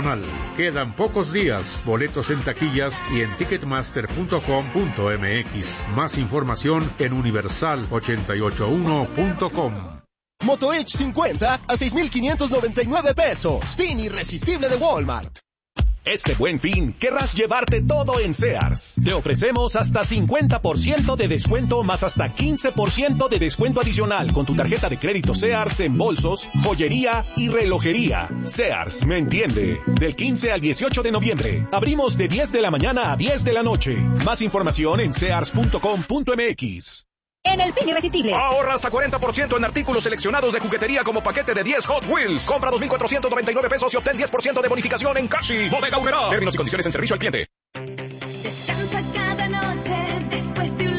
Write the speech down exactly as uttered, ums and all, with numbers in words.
Quedan pocos días, boletos en taquillas y en ticketmaster punto com punto m x. Más información en universal ochenta y ocho uno punto com. Moto Edge cincuenta a seis mil quinientos noventa y nueve pesos. Fin irresistible de Walmart. Este Buen Fin, querrás llevarte todo en Sears. Te ofrecemos hasta cincuenta por ciento de descuento más hasta quince por ciento de descuento adicional con tu tarjeta de crédito Sears en bolsos, joyería y relojería. Sears, ¿me entiende? Del quince al dieciocho de noviembre. Abrimos de diez de la mañana a diez de la noche. Más información en sears punto com punto m x. En el Fin Irresistible, ahorra hasta cuarenta por ciento en artículos seleccionados de juguetería como paquete de diez Hot Wheels. Compra dos mil cuatrocientos noventa y nueve pesos y obtén diez por ciento de bonificación en Cashi. Bodega Aurrerá. Términos y condiciones en servicio al cliente.